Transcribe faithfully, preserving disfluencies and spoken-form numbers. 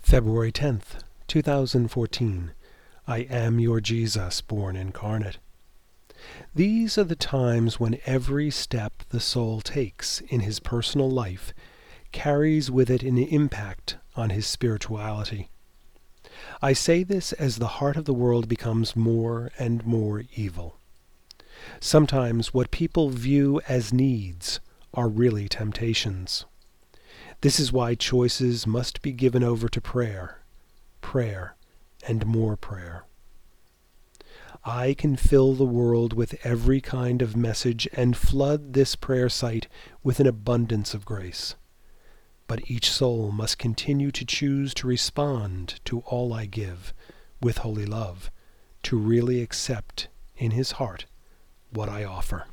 February tenth, two thousand fourteen. I am your Jesus, born incarnate. These are the times when every step the soul takes in his personal life carries with it an impact on his spirituality. I say this as the heart of the world becomes more and more evil. Sometimes what people view as needs are really temptations. This is why choices must be given over to prayer, prayer, and more prayer. I can fill the world with every kind of message and flood this prayer site with an abundance of grace. But each soul must continue to choose to respond to all I give with holy love, to really accept in his heart what I offer.